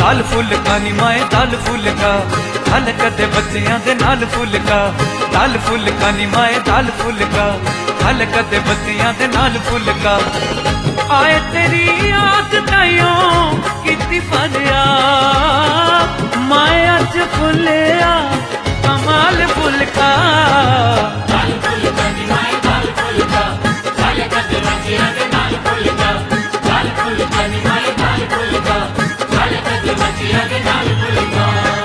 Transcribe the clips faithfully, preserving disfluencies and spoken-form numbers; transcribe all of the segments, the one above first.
दाल फुलका नी माए दाल फुलका खल कदे बच्चियां दे नाल फुलका दाल फुलका नी माए दाल फुलका खल कदे बच्चियां दे नाल फुलका आए तेरी याद ताइयों किती फरिया माए अज फुलिया कमाल फुलका दाल फुलका नी माए दाल फुलका खल कदे बच्चियां दे नाल फुलका दाल फुलका नी माए दाल फुलका खल कदे बच्चियां दे नाल फुलका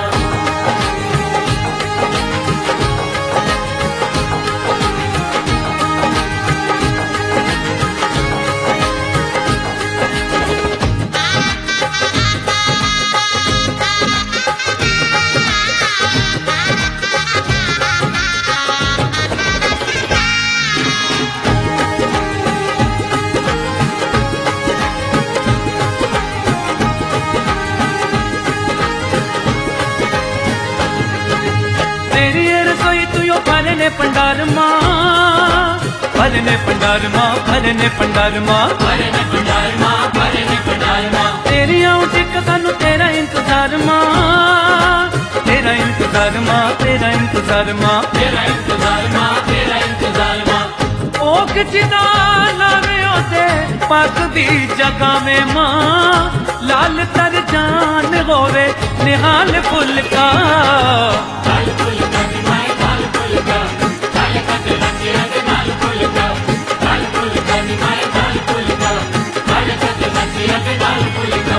भरने पंडार माँ भरने पंडार माँ भरने पंडार माँ भरने पंडार माँ भरने पंडार माँ तेरी उठक सानू तेरा इंतजार माँ तेरा इंतजार माँ तेरा इंतजार माँ तेरा इंतजार माँ तेरा इंतजार माँ ओ किचना लावे ओते पग दी जगह में माँ लाल तर जान होवे निहाल फुलका दाल फुलका नी माए दाल फुलका खल कदे बच्चियां दे नाल फुलका दाल फुलका नी माए दाल फुलका खल कदे बच्चियां दे नाल फुलका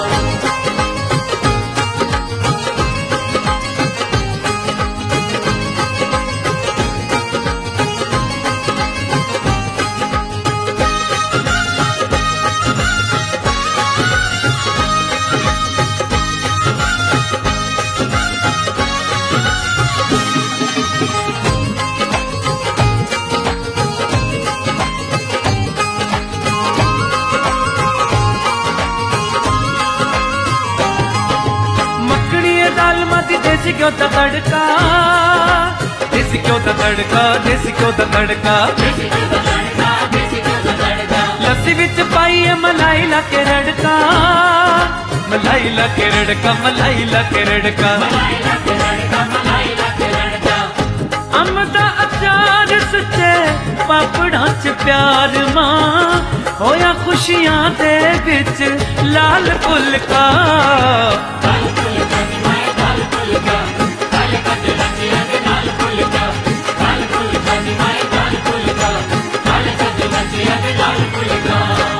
दाल माती देसी क्यों दा तड़का देसी क्यों दा तड़का देसी क्यों दा तड़का देसी घ्यो दा तड़का देसी घ्यो दा तड़का लस्सी विच पाइए मलाई ला के रड़का मलाई ला के रड़का मलाई ला के रड़का मलाई ला के रड़का मलाई ला के रड़का अम्ब दा अचार सच्चे पापड़ां च प्यार मां होया खुशियां दे विच लाल फुलका दाल फुलका नी माए दाल फुलका खल कदे बच्चियां दे नाल फुलका दाल फुलका नी माए दाल फुलका खल कदे बच्चियां दे नाल फुलका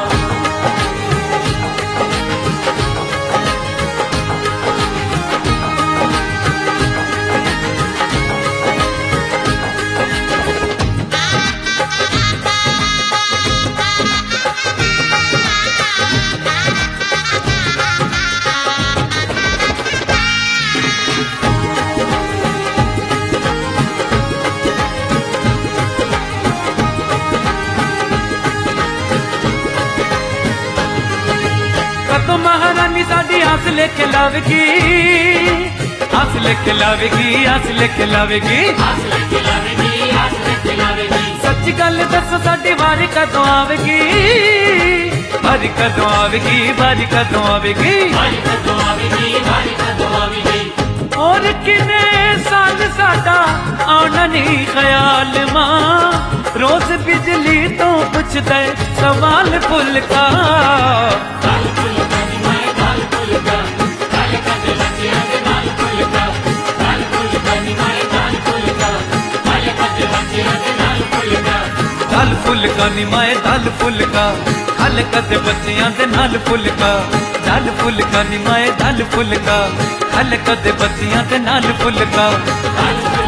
तो महारानी साडी हंस लेके लावेगी हंस लेके लावेगी हंस लेके लावेगी हंस लेके लावेगी हंस लेके लावेगी सच गल दस साडी बारी कदों आवेगी बारी कदों आवेगी बारी कदों आवेगी बारी कदों आवेगी बारी कदों आवेगी और किने साल साडा आना नहीं ख्याल मां रोज बिजली तो पुछदे सवाल फुलका दाल फुलका नी माए दाल फुलका खल कदे बच्चियां दे नाल फुलका दाल फुलका नी माए दाल फुलका खल कदे बच्चियां दे नाल फुलका दाल फुलका नी माए दाल फुलका खल कदे बच्चियां दे नाल फुलका दाल फुलका नी माए दाल फुलका खल कदे बच्चियां दे नाल फुलका दाल